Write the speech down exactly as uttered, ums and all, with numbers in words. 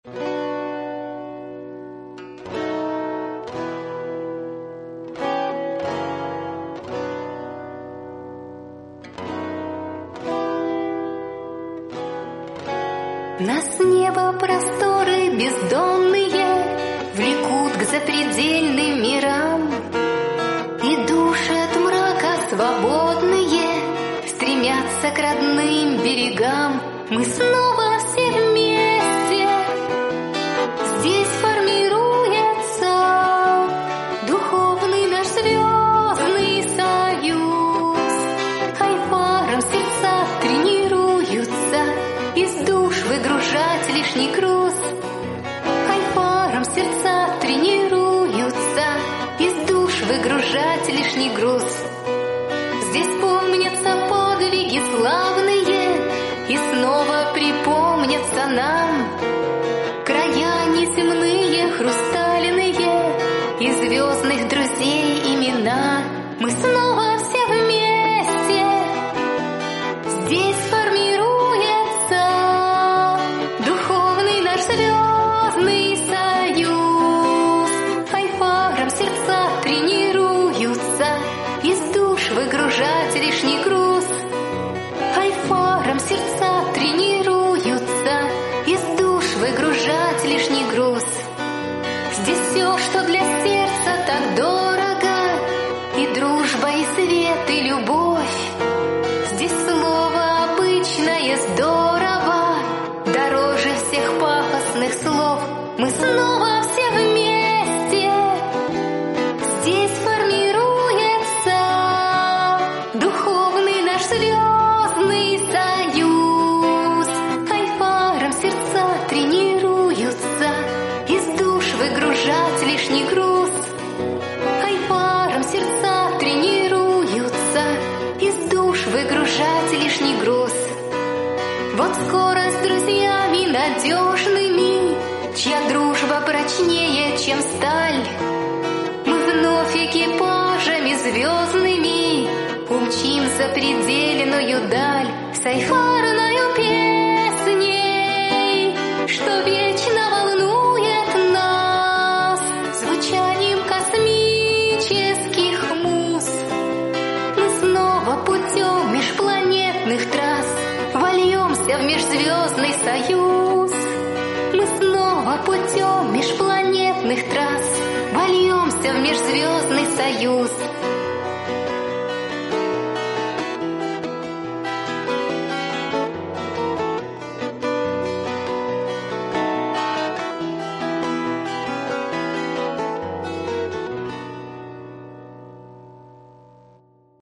Нас небо просторы бездонные влекут к запредельным мирам, и души от мрака свободные стремятся к родным берегам. Мы снова все вместе, здесь формируется духовный наш звездный союз. Айфаром сердца тренируются из душ выгружать лишний груз. Айфаром сердца тренируются из душ выгружать лишний груз. Здесь помнятся подвиги славные, и снова припомнятся нам края неземные, хрустальные, и звездных друзей имена. Мы снова все вместе, здесь формируется духовный наш звездный союз. Айфаром сердца тренируются из душ выгружать лишний груз. Айфаром сердца тренируются из душ выгружать лишний груз. Здесь все, что для сердца так дорого, и дружба, и свет, и любовь. Здесь слово обычное здорово, дороже всех пафосных слов. Мы снова все вместе, здесь формируется духовный наш звездный союз. Айфаром сердца тренируются из душ выгружать лишний груз. Айфаром сердца тренируются из душ выгружать лишний груз. Вот скоро с друзьями надежными, чья дружба прочнее, чем сталь, мы вновь экипажами звездными умчим за предельную даль с айфарною песней, что вечно волнует нас звучанием космических муз. Мы снова путем межпланетных трасс вольемся в межзвездный союз. Мы снова путем межпланетных трасс вольемся в межзвездный союз.